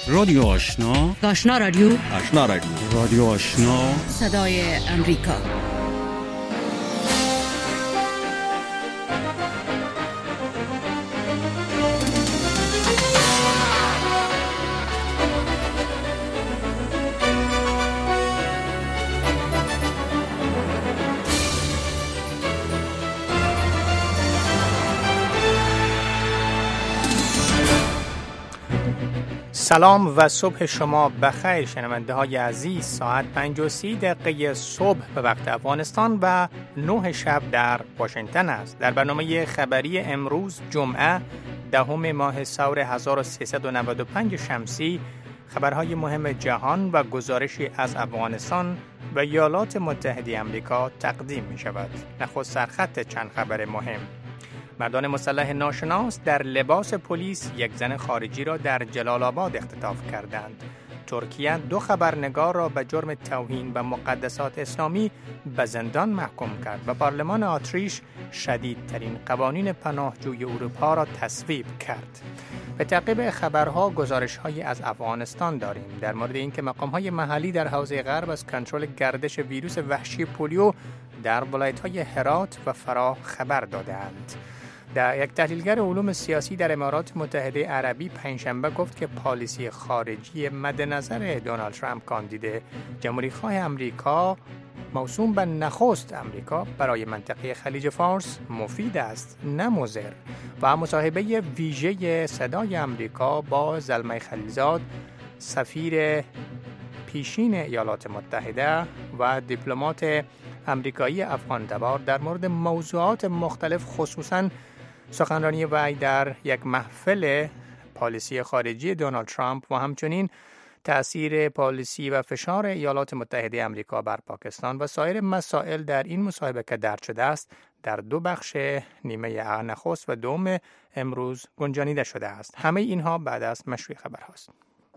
رادیو آشنا، آشنا رادیو، آشنا رادیو، رادیو آشنا، صدای امریکا. سلام و صبح شما بخیر شنونده های عزیز. ساعت 5:30 صبح به وقت افغانستان و 9 شب در واشنگتن است. در برنامه خبری امروز جمعه 10 ماه ثور 1395 شمسی خبرهای مهم جهان و گزارشی از افغانستان و ایالات متحده آمریکا تقدیم می شود. نخست سرخط چند خبر مهم. مردان مسلح ناشناس در لباس پلیس یک زن خارجی را در جلال آباد اختطاف کردند. ترکیه 2 خبرنگار را به جرم توهین به مقدسات اسلامی به زندان محکوم کرد و پارلمان اتریش شدیدترین قوانین پناهجوی اروپا را تصویب کرد. به تعقیب خبرها گزارش‌هایی از افغانستان داریم در مورد اینکه مقام‌های محلی در حوزه غرب از کنترل گردش ویروس وحشی پولیو در ولایت‌های هرات و فراه خبر دادند. یک تحلیلگر علوم سیاسی در امارات متحده عربی پنجشنبه گفت که پالیسی خارجی مد نظر دونالد ترامپ کاندید جمهوری‌خواه آمریکا موسوم به نخست آمریکا برای منطقه خلیج فارس مفید است نه مضر. و مصاحبه ویژه صدای آمریکا با زلمه خلیلزاد سفیر پیشین ایالات متحده و دیپلمات آمریکایی افغان تبار در مورد موضوعات مختلف خصوصاً سخنرانی وی در یک محفل پالیسی خارجی دونالد ترامپ و همچنین تأثیر پالیسی و فشار ایالات متحده آمریکا بر پاکستان و سایر مسائل در این مصاحبه که درج شده است در 2 بخش نیمه نخست و دوم امروز گنجانیده شده است. همه اینها بعد از مشروع خبر هاست.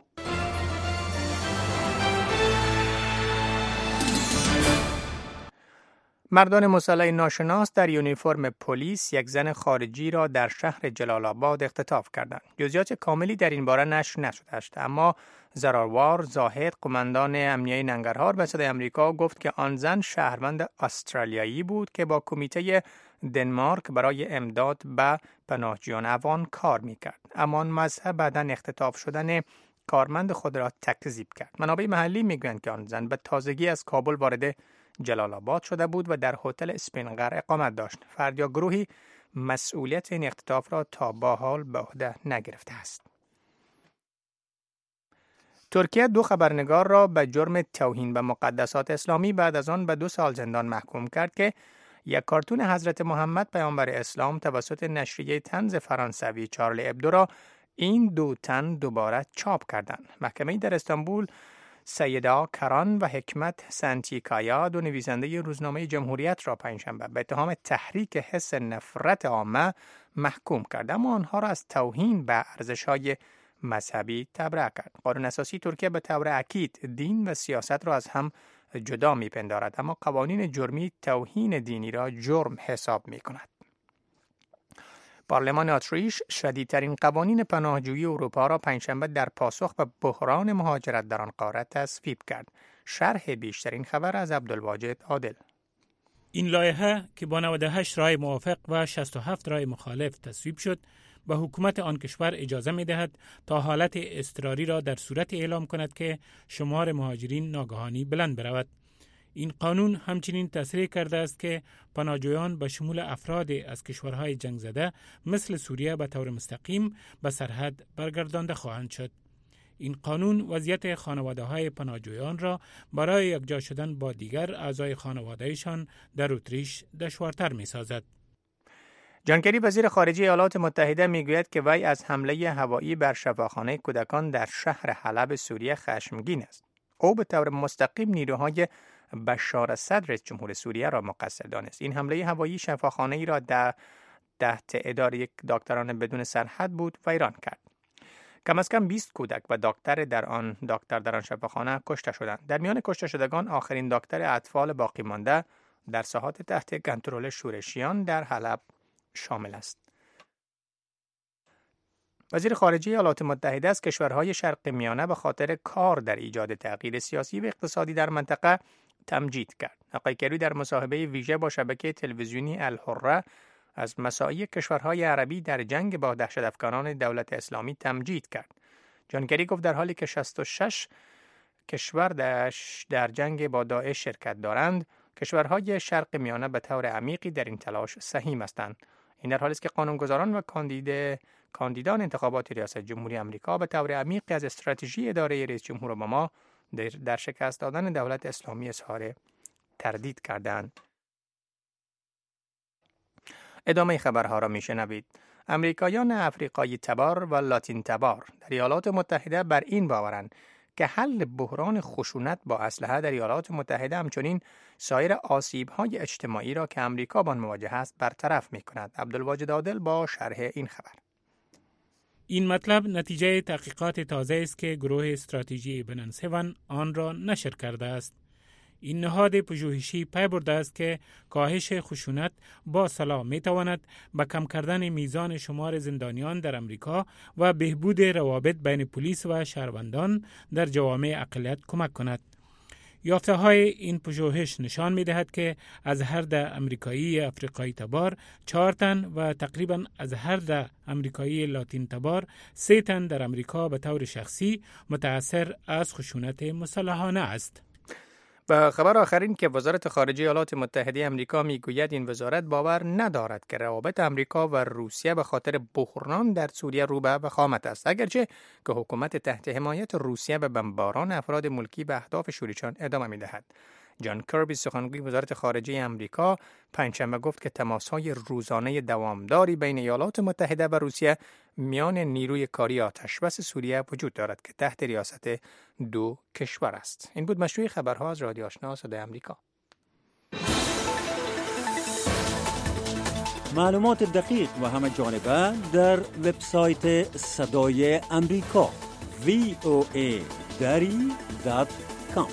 مردان مسلح ناشناس در یونیفرم پلیس یک زن خارجی را در شهر جلال آباد اختطاف کردند. جزئیات کاملی در این باره نشر نشده است، اما زراروار زاهد قماندان امنیه ننگرهار به صدای آمریکا گفت که آن زن شهروند استرالیایی بود که با کمیته دنمارک برای امداد به پناهجویان افغان کار می‌کرد. اما آن مذهب بعداً اختطاف شدن کارمند خود را تکذیب کرد. منابع محلی می‌گویند که آن زن به تازگی از کابل وارد جلال آباد شده بود و در هتل اسپینقر اقامت داشت. فرد یا گروهی مسئولیت این اختطاف را تا به حال به عهده نگرفته است. ترکیه 2 خبرنگار را به جرم توهین به مقدسات اسلامی بعد از آن به 2 سال زندان محکوم کرد که یک کارتون حضرت محمد پیامبر اسلام توسط نشریه طنز فرانسوی چارلی ابدو را این 2 تن دوباره چاپ کردند. محکمه‌ای در استانبول سیدا کران و حکمت سنتیکایا 2 نویسنده روزنامه جمهوریت را پنجشنبه به اتهام تحریک حس نفرت عامه محکوم کرد، اما آنها را از توهین به ارزش‌های مذهبی تبرئه کرد. قانون اساسی ترکیه به طور اکید دین و سیاست را از هم جدا می‌پندارد، اما قوانین جرمی توهین دینی را جرم حساب می‌کند. پارلمان اتریش شدیدترین قوانین پناهجویی اروپا را پنجشنبه در پاسخ به بحران مهاجرت در آن قاره تصویب کرد. شرح بیشترین خبر از عبدالواجد عادل. این لایحه که با 98 رای موافق و 67 رای مخالف تصویب شد، به حکومت آن کشور اجازه می دهد تا حالت اضطراری را در صورت اعلام کند که شمار مهاجرین ناگهانی بلند برود. این قانون همچنین تصریح کرده است که پناهجویان به شمول افراد از کشورهای جنگ زده مثل سوریه به طور مستقیم به سرحد برگردانده خواهند شد. این قانون وضعیت خانواده‌های پناهجویان را برای یکجا شدن با دیگر اعضای خانواده‌شان در اتریش دشوارتر می‌سازد. جان کری وزیر خارجه ایالات متحده میگوید که وی از حمله هوایی بر شفاخانه کودکان در شهر حلب سوریه خشمگین است. او به طور مستقیم نیروهای بشار اسد رئیس جمهور سوریه را مقصر دانست. این حمله هوایی شفاخانه‌ای را تحت اداره یک دکتران بدون سرحد بود ویران کرد. کم از کم 20 کودک و دکتر در آن شفاخانه کشته شدند. در میان کشته شدگان آخرین دکتر اطفال باقی مانده در ساحات تحت کنترل شورشیان در حلب شامل است. وزیر خارجه ایالات متحده از کشورهای شرق میانه به خاطر کار در ایجاد تغییر سیاسی و اقتصادی در منطقه تمجید کرد. آقای کری در مصاحبه ویژه با شبکه تلویزیونی الحره از مساعی کشورهای عربی در جنگ با دهشت‌افکنان دولت اسلامی تمجید کرد. جان کری گفت در حالی که 66 کشور در جنگ با داعش شرکت دارند، کشورهای شرق میانه به طور عمیقی در این تلاش سهیم هستند. این در حالی است که قانونگذاران و کاندیدان انتخابات ریاست جمهوری آمریکا به طور عمیقی از استراتژی اداره رئیس جمهور اوباما در شکست دادن دولت اسلامی اظهار تردید کردند. ادامه خبرها را میشنوید. امریکایان افریقایی تبار و لاتین تبار در ایالات متحده بر این باورند که حل بحران خشونت با اسلحه در ایالات متحده همچنین سایر آسیب‌های اجتماعی را که آمریکا با آن مواجه است برطرف می‌کند. عبدالواجد عادل با شرح این خبر. این مطلب نتیجه تحقیقات تازه است که گروه استراتژی بننس هون آن را نشر کرده است. این نهاد پژوهشی پی برده است که کاهش خشونت با سلاح می تواند به کم کردن میزان شمار زندانیان در امریکا و بهبود روابط بین پلیس و شهروندان در جوامع اقلیت کمک کند. یافته های این پژوهش نشان می دهد که از هر 10 امریکایی افریقایی تبار 4 تن و تقریبا از هر 10 امریکایی لاتین تبار 3 تن در امریکا به طور شخصی متأثر از خشونت مسلحانه است. و خبر آخرین که وزارت خارجه ایالات متحده آمریکا میگوید این وزارت باور ندارد که روابط آمریکا و روسیه به خاطر بحران در سوریه رو به وخامت است، اگرچه که حکومت تحت حمایت روسیه به بمباران افراد ملکی به اهداف شوریچان ادامه میدهد. جان کربی سخنگوی وزارت خارجه آمریکا پنجشنبه گفت که تماس‌های روزانه دوامداری بین ایالات متحده و روسیه میان نیروی کاری آتشبس سوریه وجود دارد که تحت ریاست 2 کشور است. این بود مشروع خبرها از رادیو آشنا صدای آمریکا. معلومات دقیق و همه جانبه در وبسایت صدای آمریکا voa.com.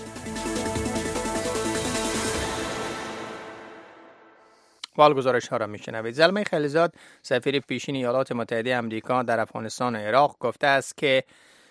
گزارش ها را میشنوید. زلمه خلیزاد سفیر پیشین ایالات متحده آمریکا در افغانستان و عراق گفته است که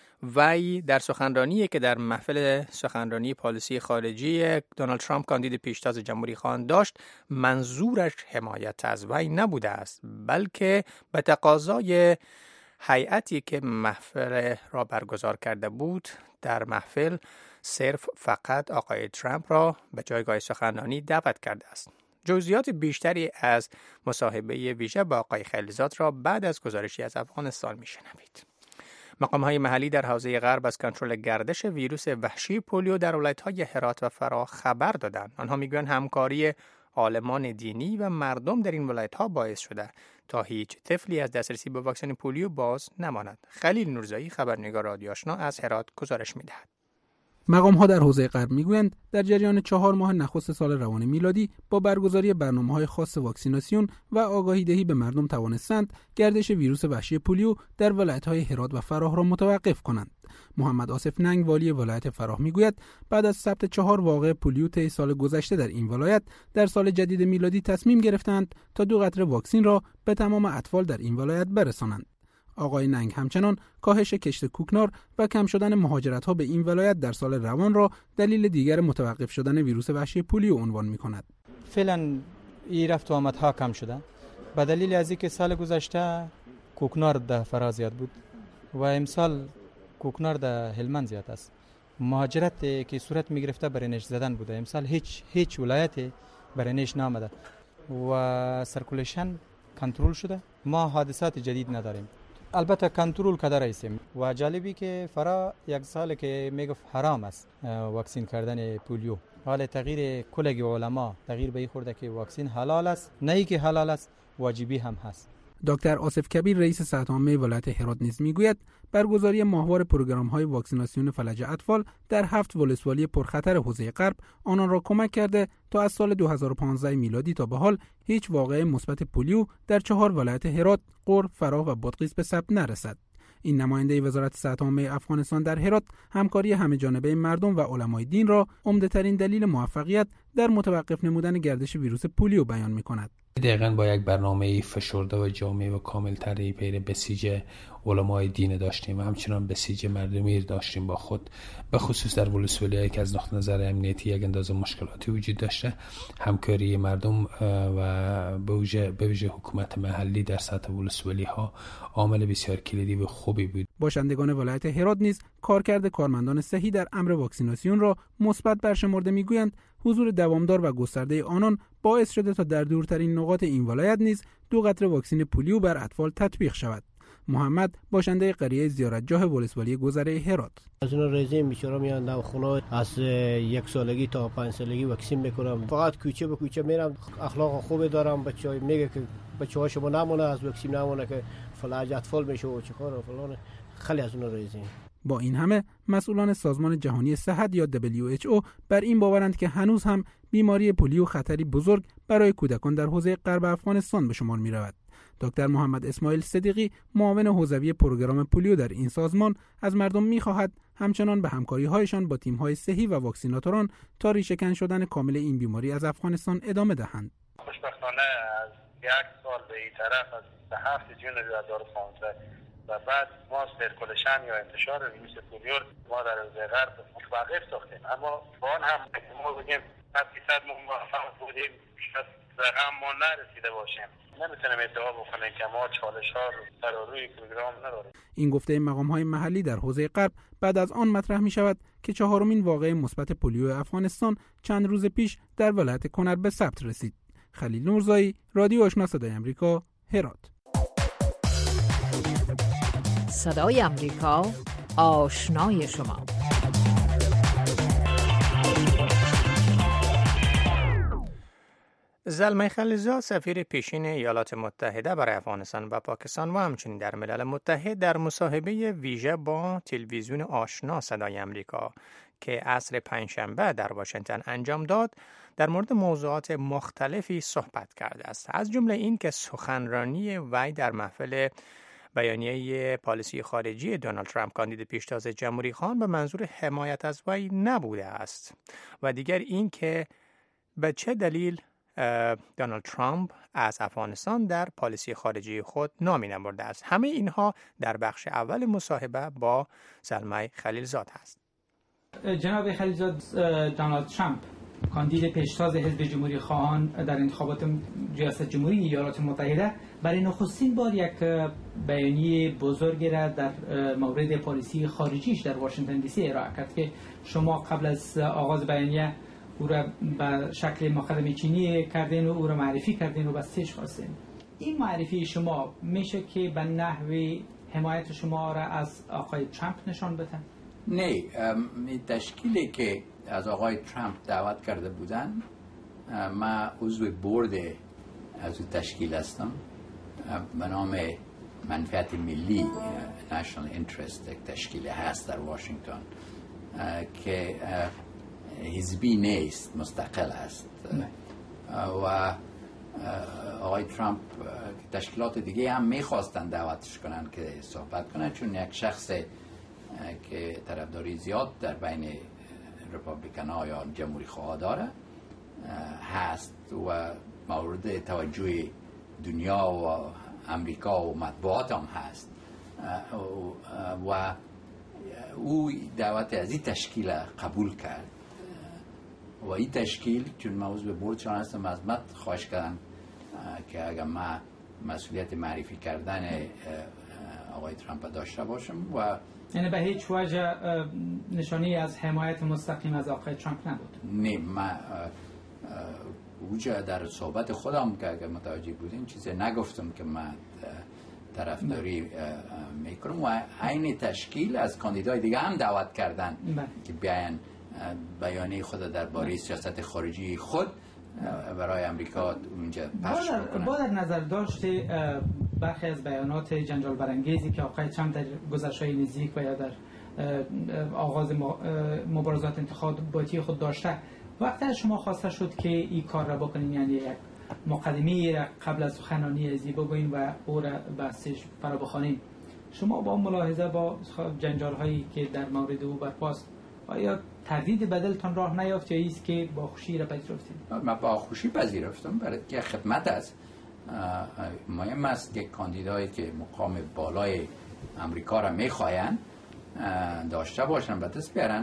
وی در سخنرانی که در محفل سخنرانی پالیسی خارجی دونالد ترامپ کاندید پیشتاز جمهوری خواهان داشت، منظورش حمایت از وی نبوده است، بلکه به تقاضای هیئتی که محفل را برگزار کرده بود در محفل صرف فقط آقای ترامپ را به جایگاه سخنرانی دعوت کرده است. جزئیات بیشتری از مصاحبه ویژه با آقای خلیزاد را بعد از گزارشی از افغانستان میشنوید. مقام‌های محلی در حوزه غرب از کنترل گردش ویروس وحشی پولیو در ولایت‌های هرات و فراه خبر دادند. آنها میگویند همکاری عالمان دینی و مردم در این ولایت‌ها باعث شده تا هیچ طفلی از دسترسی به واکسن پولیو باز نماند. خلیل نورزایی خبرنگار رادیو آشنا از هرات گزارش می‌دهد. مقام‌ها در حوزه غرب میگویند در جریان 4 ماه نخست سال روان میلادی با برگزاری برنامه‌های خاص واکسیناسیون و آگاهی دهی به مردم توانستند گردش ویروس وحشی پولیو در ولایت‌های هرات و فراه را متوقف کنند. محمد آصف ننگ والی ولایت فراه میگوید بعد از ثبت 4 واقعه پولیو طی سال گذشته در این ولایت، در سال جدید میلادی تصمیم گرفتند تا 2 قطره واکسن را به تمام اطفال در این ولایت برسانند. آقای ننگ همچنان کاهش کشت کوکنار و کم شدن مهاجرت‌ها به این ولایت در سال روان را دلیل دیگر متوقف شدن ویروس وحشی پولیو عنوان می‌کند. فعلا این رفت و آمدها کم شده به دلیل از اینکه سال گذشته کوکنار در فراه زیاد بود و امسال کوکنار در هلمند زیاد است. مهاجرت که صورت می‌گرفته برای نش زدن بوده، امسال هیچ ولایت برای نش نامده و سرکولیشن کنترل شده. ما حادثات جدید نداریم. البته کنترل کده رئیسیم و جالبی که فرا 1 سال که میگفت حرام است واکسین کردن پولیو، حال تغییر کلگی علما تغییر به این خورده که واکسین حلال است، نه ای که حلال است واجبی هم هست. دکتر آصف کبیر رئیس صحت عامه ولایت هرات نیز میگوید برگزاری ماهوار پروگرام‌های واکسیناسیون فلج اطفال در 7 ولسوالی پرخطر حوزه غرب آنان را کمک کرده تا از سال 2015 میلادی تا به حال هیچ واقعه مثبت پولیو در 4 ولایت هرات، غور، فراه و بادغیس به ثبت نرسد. این نماینده وزارت صحت عامه افغانستان در هرات همکاری همه‌جانبه مردم و علمای دین را عمده‌ترین دلیل موفقیت در متوقف نمودن گردش ویروس پولیو بیان می‌کند. دقیقاً با یک برنامه فشرده و جامع و کامل‌تری پیر بسیج علمای دین داشتیم و همچنان بسیج مردمی داشتیم با خود، به خصوص در ولسوالی‌هایی که از نقطه نظر امنیتی یک اندازه مشکلاتی وجود داشته. همکاری مردم و به ویژه حکومت محلی در سطح ولسوالی‌ها عامل بسیار کلیدی و خوبی بود. باشندگان ولایت هرات نیز کارکرد کارمندان صحی در امر واکسیناسیون را مثبت برشمرده می‌گویند حضور دوامدار و گسترده آنان باعث شده تا در دورترین نقاط این ولایت نیز 2 قطره واکسن پولیو بر اطفال تطبیق شود. محمد باشنده قریه زیارتگاه ولسوالی گذره هرات: از اون رزیم بیچاره میان در خونه از 1 سالگی تا 5 سالگی واکسن میکنم. فقط کوچه به کوچه میرم، اخلاق خوبی دارم. بچه‌ها میگه که بچه‌ها شما نمونه از واکسن نمونه که فلج اطفال میشه و چیکار و فلان. خیلی از اون رزیم. با این همه مسئولان سازمان جهانی صحت یا WHO بر این باورند که هنوز هم بیماری پولیو خطری بزرگ برای کودکان در حوزه غرب افغانستان به شمار می‌رود. دکتر محمد اسماعیل صدیقی، معاون حوزوی پروگرام پولیو در این سازمان، از مردم می‌خواهد همچنان به همکاری‌هایشان با تیم‌های صحی و واکسیناتوران تا ریشه‌کن شدن کامل این بیماری از افغانستان ادامه دهند. خوشبختانه از 1 سال به این طرف از 27 جون 2015 و بعد ما سرکولشن یا انتشار ویروس پولیو ما در حوزه غرب متوقف ساختیم، اما با آن هم ما بگیم 100% موفق بودیم، شاید رقم ما نرسیده باشیم. نمیتونیم ادعا بکنیم که ما چالش‌ها رو در روی پروگرام نداریم. این گفته مقام‌های محلی در حوزه غرب بعد از آن مطرح می‌شود که 4مین واقعه مثبت پولیو افغانستان چند روز پیش در ولایت کنر به ثبت رسید. خلیل نورزایی، رادیو آشنا صدای آمریکا، هرات. صدای آمریکا، آشنای شما. زلمه خلیلزاد، سفیر پیشین ایالات متحده برای افغانستان و پاکستان و همچنین در ملل متحد، در مصاحبه ویژه با تلویزیون آشنا صدای آمریکا که عصر پنجشنبه در واشنگتن انجام داد، در مورد موضوعات مختلفی صحبت کرده است. از جمله این که سخنرانی وی در محفل بیانیه پالیسی خارجی دونالد ترامپ، کاندید پیشتاز جمهوری خواهان، به منظور حمایت از وی نبوده است و دیگر این که به چه دلیل دونالد ترامپ از افغانستان در پالیسی خارجی خود نامی نبرده است. همه اینها در بخش اول مصاحبه با زلمه خلیلزاد است. جناب خلیلزاد، دونالد ترامپ، کاندید پیشتاز حزب جمهوری خواهان در انتخابات ریاست جمهوری ایالات متحده، برای نخستین بار یک بیانیه بزرگی را در مورد پالیسی خارجیش در واشنگتن دی سی ارائه کرد که شما قبل از آغاز بیانیه او را به شکل مقدمه چینی کردین و او را معرفی کردین و بستش خواستین. این معرفی شما میشه که به نحوی حمایت شما را از آقای ترامپ نشان بده؟ نه، تشکیلی که از آقای ترامپ دعوت کرده بودن، من عضو بورد از تشکیل هستم به نام منفعت ملی National Interest. تشکیل هست در واشنگتن که حزبی نیست، مستقل است و آقای ترامپ تشکیلات دیگه هم میخواستن دعوتش کنن که صحبت کنن، چون یک شخص که طرفداری زیاد در بین رپابلیکن ها یا جمهوری خواه داره هست و مورد توجه دنیا و امریکا و مطبوعات هم هست و او دعوت از این تشکیل قبول کرد و این تشکیل، چون من عضو بوردشان هستم، از من خواهش کردن که اگر من مسئولیت معرفی کردن آقای ترامپ داشته باشم و یعنی به هیچ وجه نشانی از حمایت مستقیم از آقای ترامپ نبود؟ نه، من اوجه در صحبت خودم که اگر متوجه بودین چیزی نگفتم که من طرفداری میکنم و عین تشکیل از کاندیدای دیگه هم دعوت کردن که بیان بیانیه خود درباره سیاست خارجی خود برای امریکا اونجا پخش بکنن. با در نظر داشته برخی از بیانات جنجال برانگیزی که آقای ترامپ در گذشته نزدیک و یا در آغاز مبارزات انتخاباتی خود داشته، وقتی از شما خواسته شد که این کار را بکنین، یعنی یک مقدمه را قبل از سخنرانی ازی بگوین و او را بحثش فرا بخوانین، شما با ملاحظه با جنجال هایی که در مورد او برپاست، آیا تردید بدلتان راه نیافت یا ایست که با خوشی را پذیرفتید؟ من با خوشی پذیرفتم، برای که خدمت است. مهم است که کاندیدایی که مقام بالای امریکا را میخواین داشته باشن و دست بیارن،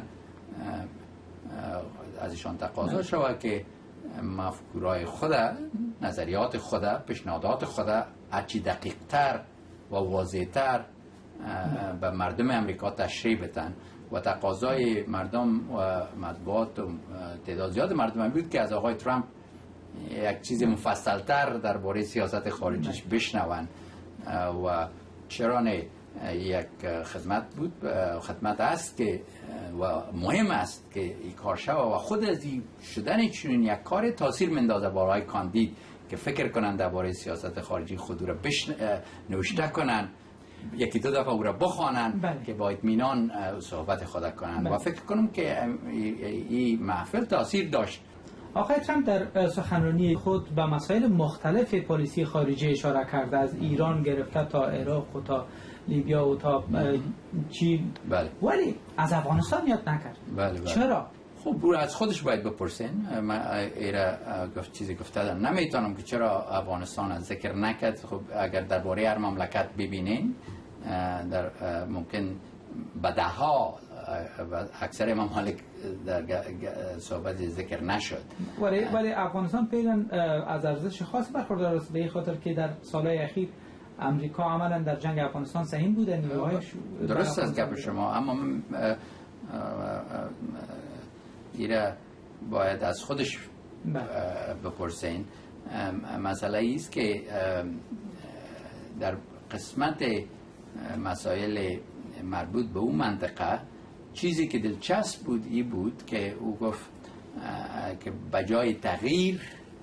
ازشان تقاضا شود که مفکورای خود، نظریات خود، پیشنهادات خود هرچی دقیق تر و واضح تر به مردم امریکا تشریح بدن و تقاضای مردم و مطبوعات و تعداد زیاد مردم بود که از آقای ترامپ یک چیز مفصل تر درباره سیاست خارجیش بشنون و چرا نه یک خدمت است که و مهم است که این کار شود و خود از این شدن چنین یک کار تاثیر مندازه بالای کاندید که فکر کنند درباره سیاست خارجی خود را نوشته کنند، یکی دو دفعه او را بخوانند که با اطمینان صحبت خود کنند و فکر کنم که این محفل تاثیر داشت. آقای ترامپ در سخنرانی خود به مسائل مختلف پالیسی خارجی اشاره کرده، از ایران گرفته تا عراق و تا لیبیا و تا چین. ولی از افغانستان یاد نکرد. چرا؟ خب از خودش باید بپرسین. من چیزی گفته دارم، نمیتونم که چرا افغانستان از ذکر نکرد. خب اگر درباره هر مملکت ببینین در ممکن بدها و اکثر ممالک در صحبت ذکر نشد، ولی افغانستان فعلا از ارزش خاصی برخوردار است، به این خاطر که در سالهای اخیر امریکا عملا در جنگ افغانستان سهیم بوده. نیروهایش درست است گپ شما، اما ایره باید از خودش بپرسین. مسئله است که در قسمت مسائل مربوط به اون منطقه چیزی که دلچسب بود این بود که او گفت که بجای تغییر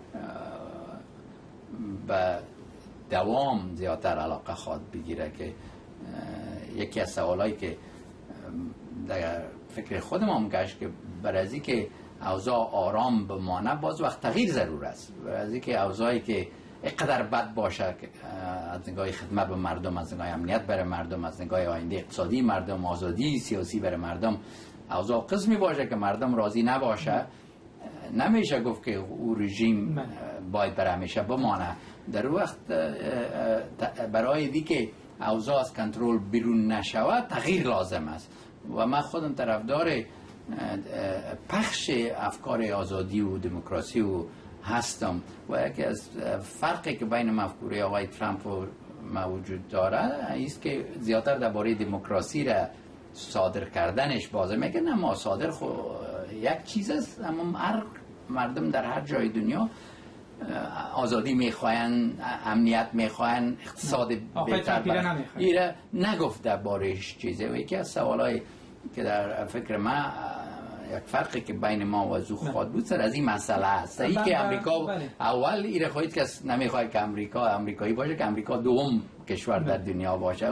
به دوام زیادتر علاقه خواد بگیره، که یکی از سوالایی که در فکر خودم هم گشت که برای که اوضاع آرام بمانه باز وقت تغییر ضرور است، برای که اوضاعی که اینقدر بد باشه که از نگاه خدمت به مردم، از نگاه امنیت برای مردم، از نگاه آینده اقتصادی مردم، آزادی سیاسی برای مردم، اوضاع قسمی باشه که مردم راضی نباشه، نمیشه گفت که او رژیم باید برای همیشه بمانه. در وقت برای دیگه اوضاع از کنترل بیرون نشود تغییر لازم است و من خودم طرفدار پخش افکار آزادی و دموکراسی و هستم و یکی از فرقی که بین مفکوره آقای ترامپ و موجود داره است که زیادتر درباره دموکراسی را صادر کردنش بازه میگه. نه ما صادر یک چیز است، اما هر مردم در هر جای دنیا آزادی میخواین، امنیت میخواین، اقتصاد بهتر. ایره نگفت دربارهش چیزه و یکی از سوالایی که در فکر من یک فرقی که بین ما و زو خواهد بود سر از این مسئله است. ای که امریکا اول ایره خواهید که نمیخواهد که امریکا امریکایی باشه، که امریکا دوم کشور در دنیا باشه.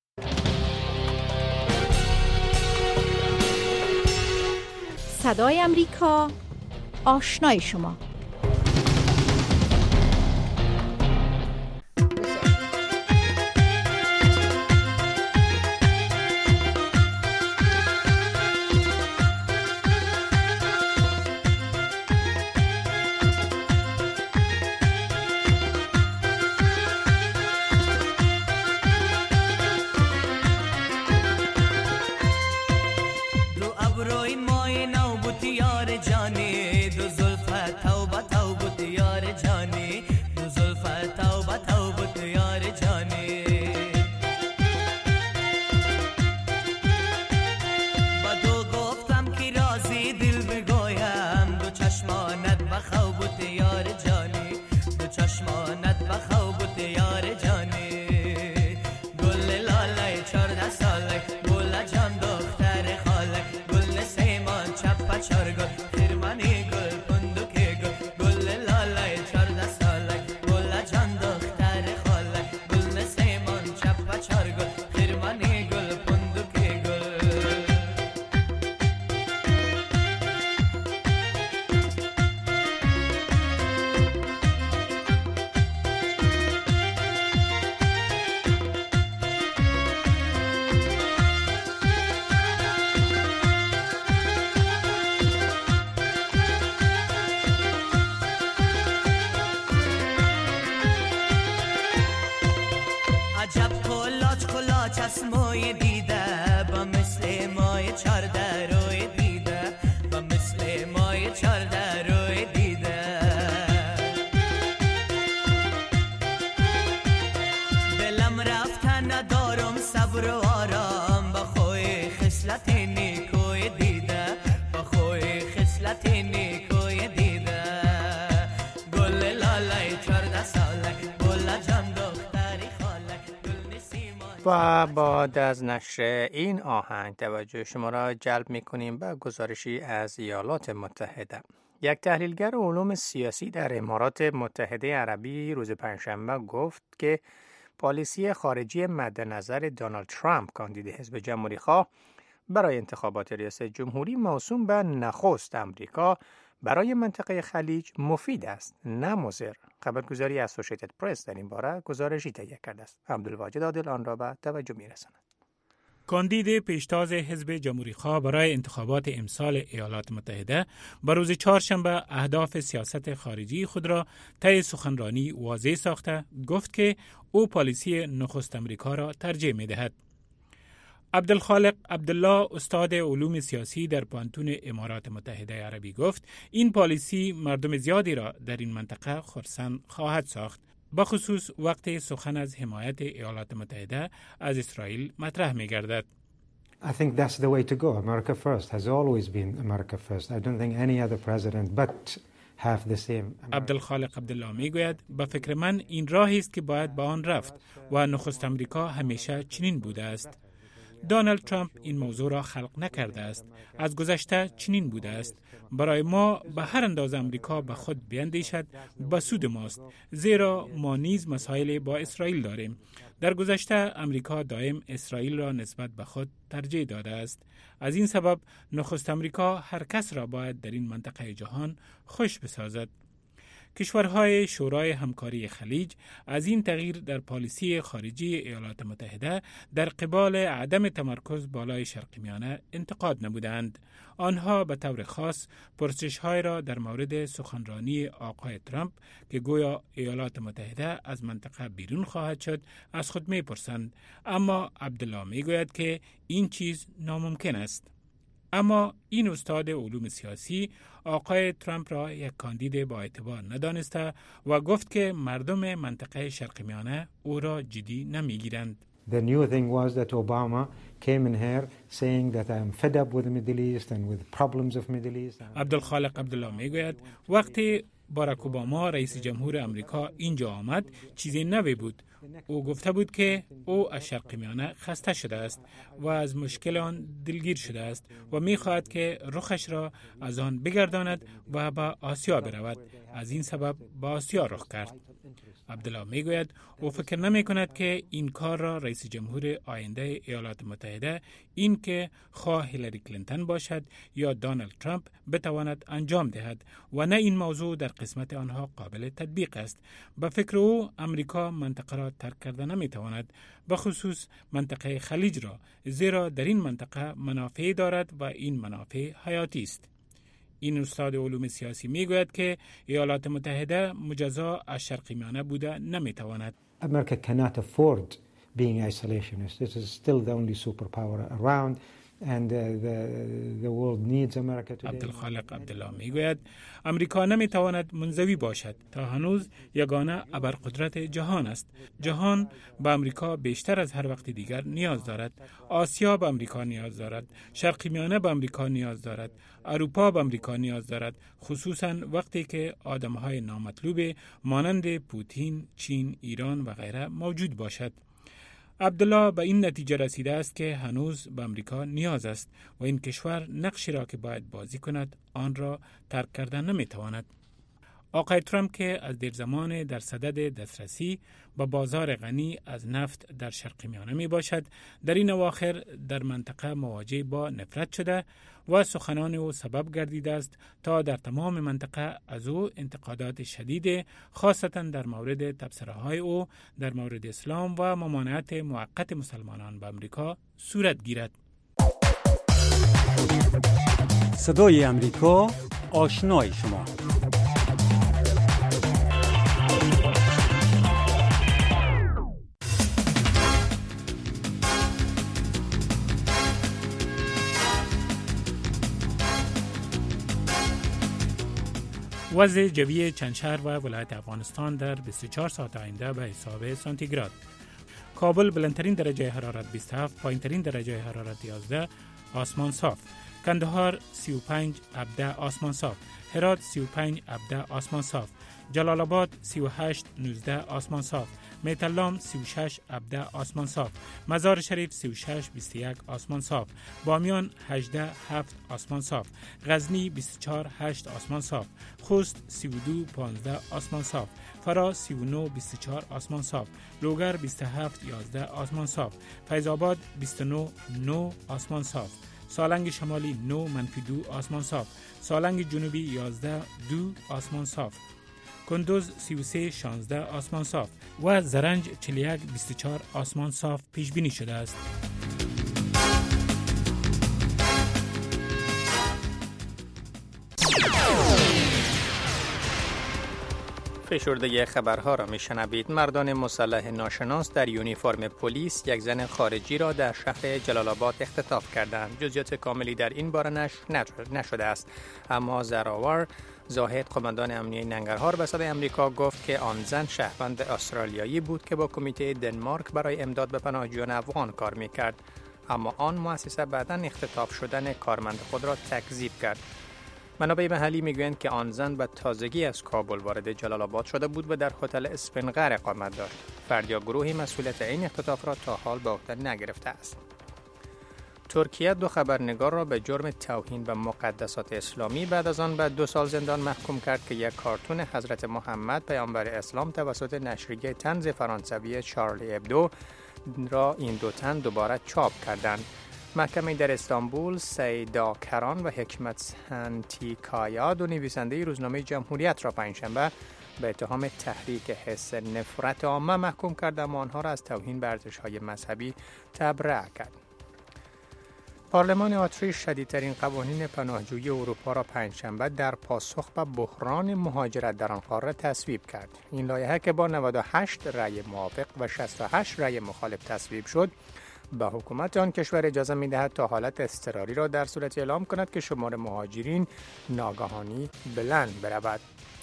صدای امریکا، آشنای شما. چرگل خیرمانی 14 روی دیده و مثل مای 14 روی دیده دلم رفته ندارم صبر و آرام با خوی خصلت نیکوی دیده با خوی خصلت نیکوی دیده گل لالای 14 ساله گل جان دختری خاله گل نسیمای. و بعد از نشر این آهنگ توجه شما را جلب می‌کنیم به گزارشی از ایالات متحده. یک تحلیلگر علوم سیاسی در امارات متحده عربی روز پنجشنبه گفت که پالیسی خارجی مد نظر دونالد ترامپ کاندید حزب جمهوری‌خواه برای انتخابات ریاست جمهوری موسوم به نخست آمریکا برای منطقه خلیج مفید است، نه مضر. خبرگزاری اسوسییتد پرس در این باره گزارشی تهیه کرده است. عبدالواجد عادل آن را به توجه می‌رساند. کاندید پیشتاز حزب جمهوری‌خواه برای انتخابات امسال ایالات متحده به روز چهارشنبه اهداف سیاست خارجی خود را طی سخنرانی واضح ساخته گفت که او پالیسی نخست آمریکا را ترجیح می‌دهد. عبدالخالق عبدالله استاد علوم سیاسی در پانتون امارات متحده عربی گفت این پالیسی مردم زیادی را در این منطقه خرسند خواهد ساخت، بخصوص وقتی سخن از حمایت ایالات متحده از اسرائیل مطرح می گردد. I think that's the way to go. America first has always been America first. I don't think any other president but have the same. عبدالخالق عبدالله می گوید به فکر من این راهی است که باید به آن رفت و نخست آمریکا همیشه چنین بوده است. دونالد ترامپ این موضوع را خلق نکرده است. از گذشته چنین بوده است. برای ما به هر اندازه آمریکا به خود بیندیشد به سود ماست، زیرا ما نیز مسائل با اسرائیل داریم. در گذشته آمریکا دائم اسرائیل را نسبت به خود ترجیح داده است. از این سبب نخست آمریکا هر کس را باید در این منطقه جهان خوش بسازد. کشورهای شورای همکاری خلیج از این تغییر در پالیسی خارجی ایالات متحده در قبال عدم تمرکز بالای شرق میانه انتقاد نمودند. آنها به طور خاص پرسش‌های را در مورد سخنرانی آقای ترامپ که گویا ایالات متحده از منطقه بیرون خواهد شد از خود می‌پرسند، اما عبدالله می‌گوید که این چیز ناممکن است. اما این استاد علوم سیاسی آقای ترامپ را یک کاندید با اعتبار ندانسته و گفت که مردم منطقه شرق میانه او را جدی نمیگیرند. The new thing was that Obama came in here saying that I am fed up with the Middle East and with problems of Middle East. عبدالخالق عبدالله میگوید وقتی باراک اوباما رئیس جمهور امریکا اینجا آمد چیزی نوی بود. او گفته بود که او از شرق میانه خسته شده است و از مشکل آن دلگیر شده است و می‌خواهد که رخش را از آن بگرداند و به آسیا برود. از این سبب به آسیا رخ کرد. عبدالله میگوید او فکر نمی کند که این کار را رئیس جمهور آینده ایالات متحده، این که خواه هیلاری کلینتون باشد یا دونالد ترامپ، بتواند انجام دهد و نه این موضوع در قسمت آنها قابل تطبیق است. به فکر او امریکا منطقه را ترک کرده نمی تواند، به خصوص منطقه خلیج را، زیرا در این منطقه منافع دارد و این منافع حیاتی است. این استاد علوم سیاسی میگوید که ایالات متحده مجزا از شرق میانه بوده نمیتواند. America cannot afford being isolationist. It is still the only superpower around and the world needs America today. عبدالخالق عبدالله میگوید امریکا نمیتواند منزوی باشد، تا هنوز یگانه ابرقدرت جهان است. جهان به امریکا بیشتر از هر وقت دیگر نیاز دارد. آسیا به امریکا نیاز دارد، شرق میانه به امریکا نیاز دارد، اروپا به امریکا نیاز دارد، خصوصا وقتی که آدمهای نامطلوب مانند پوتین، چین، ایران و غیره موجود باشد. عبدالله به این نتیجه رسیده است که هنوز به امریکا نیاز است و این کشور نقشی را که باید بازی کند آن را ترک کردن نمیتواند. آقای ترامپ که از دیر زمان در صدد دسترسی به بازار غنی از نفت در شرق میانه می باشد، در این اواخر در منطقه مواجه با نفرت شده و سخنان او سبب گردیده است تا در تمام منطقه از او انتقادات شدید، خاصتا در مورد تبصره‌های او در مورد اسلام و ممانعت موقت مسلمانان به امریکا صورت گیرد. صدای امریکا، آشنای شما. وضع جوی چند شهر و ولایت افغانستان در 24 ساعت آینده به حساب سانتیگراد. کابل بلندترین درجه حرارت 27، پایینترین درجه حرارت 11، آسمان صاف. کندهار 35 17 آسمان صاف. هرات 35 17 آسمان صاف. جلال آباد 38 19 آسمان صاف. میتلام 36 17 آسمان صاف. مزار شریف 36 21 آسمان صاف. بامیان 18 7 آسمان صاف. غزنی 24 8 آسمان صاف. خوست 32 15 آسمان صاف. فرا 39 24 آسمان صاف. لوگر 27 11 آسمان صاف. فیض آباد 29 9 آسمان صاف. سالنگ شمالی 9 -2 آسمان صاف. سالنگ جنوبی 11 2 آسمان صاف. کندوز 33 16 آسمان صاف و زرنج 41 24 آسمان صاف پیش بینی شده است. فشرده خبرها را میشنوید. مردان مسلح ناشناس در یونیفرم پلیس یک زن خارجی را در شهر جلال آباد اختطاف کردند. جزئیات کاملی در این باره نشده است، اما زراور زاهد قماندان امنیه ننگرهار به صدای امریکا گفت که آن زن شهروند استرالیایی بود که با کمیته دنمارک برای امداد به پناهجویان افغان کار میکرد، اما آن مؤسسه بعداً اختطاف شدن کارمند خود را تکذیب کرد. منابع محلی میگویند که آن زن به تازگی از کابل وارد جلال آباد شده بود و در هتل اسپنغر اقامت داشت. فرد یا گروهی مسئولیت این اختطاف را تا حال به عهده نگرفته است. ترکیه 2 خبرنگار را به جرم توهین به مقدسات اسلامی بعد از آن به 2 سال زندان محکوم کرد که یک کارتون حضرت محمد پیامبر اسلام توسط نشریه طنز فرانسوی چارلی ابدو را این 2 تن دوباره چاپ کردند. محکمه در استانبول سیدا کران و حکمت سنتیکایا 2 نویسنده روزنامه جمهوریت را پنجشنبه به اتهام تحریک حس نفرت عامه محکوم کرد، اما آنها را از توهین به ارزش‌های مذهبی تبرئه کرد. پارلمان اتریش شدیدترین قوانین پناهجویی اروپا را پنجشنبه در پاسخ به بحران مهاجرت در آن قاره تصویب کرد. این لایحه که با 98 رأی موافق و 68 رأی مخالف تصویب شد، به حکومت آن کشور اجازه می‌دهد تا حالت اضطراری را در صورتی اعلام کند که شمار مهاجرین ناگهانی بلند برود.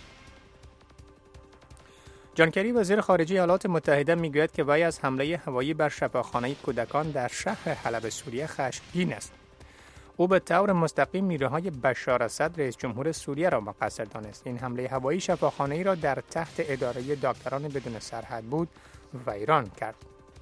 جان کری وزیر خارجه ایالات متحده میگوید که وی از حمله هوایی بر شفاخانه کودکان در شهر حلب سوریه خشمگین است. او به طور مستقیم نیروهای بشار اسد رئیس جمهور سوریه را مقصر دانست. این حمله هوایی شفاخانه‌ای را در تحت اداره دکتران بدون سرحد بود ویران کرد.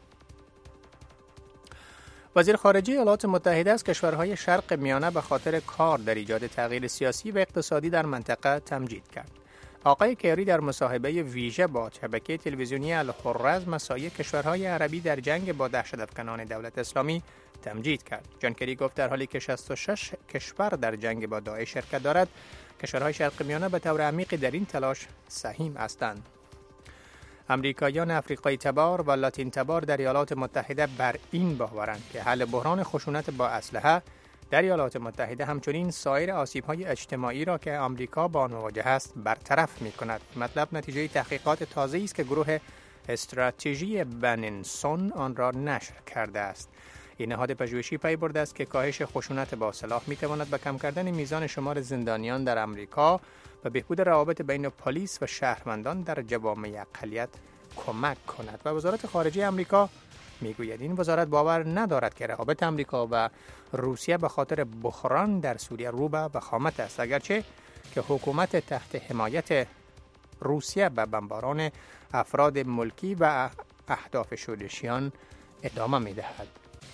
وزیر خارجه ایالات متحده از کشورهای شرق میانه به خاطر کار در ایجاد تغییر سیاسی و اقتصادی در منطقه تمجید کرد. آقای کری در مصاحبه ویژه با شبکه تلویزیونی الحره از مساعی کشورهای عربی در جنگ با دهشت‌افکنان دولت اسلامی تمجید کرد. جان کری گفت در حالی که 66 کشور در جنگ با داعش شرکت دارد، کشورهای شرق میانه به طور عمیق در این تلاش سهیم هستند. امریکاییان افریقایی تبار و لاتین تبار در ایالات متحده بر این باورند که حل بحران خشونت با اسلحه در ایالات متحده همچنین سایر آسیب‌های اجتماعی را که آمریکا با آن مواجه است برطرف می‌کند. مطلب نتیجه تحقیقات تازه‌ای است که گروه استراتژی بننسون آن را نشر کرده است. این نهاد پژوهشی پی برده است که کاهش خشونت با سلاح می‌تواند به کم کردن میزان شمار زندانیان در آمریکا و بهبود روابط بین پلیس و شهروندان در جوامع اقلیت کمک کند. و وزارت خارجه آمریکا میگوید این وزارت باور ندارد که روابط آمریکا و روسیه به خاطر بحران در سوریه رو به وخامت است، اگرچه که حکومت تحت حمایت روسیه به بمباران افراد ملکی و اهداف شورشیان ادامه میدهد.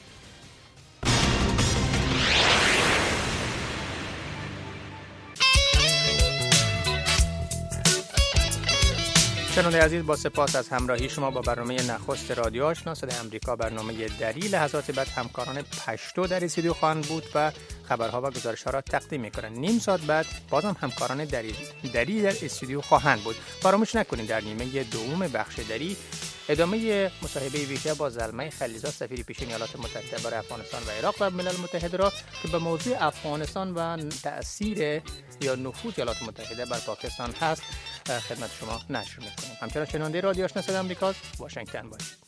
شنونده عزیز، با سپاس از همراهی شما با برنامه نخست رادیو آشنا صدای آمریکا، برنامه دری. لحظات بعد همکاران پشتو در استودیو خواهند بود و خبرها و گزارش‌ها را تقدیم می‌کنند. نیم ساعت بعد بازم همکاران دری در استودیو خواهند بود. فراموش نکنید در نیمه دوم بخش دری ادامه مصاحبه ویژه با زلمه خلیزاد، سفیر پیشین ایالات متحده برای افغانستان و عراق و ملل متحد را که به موضوع افغانستان و تأثیر یا نفوذ ایالات متحده بر پاکستان هست خدمت شما نشر می‌کنیم. همچنین شنونده رادیو آشنا صدای آمریکا، واشنگتن باشید.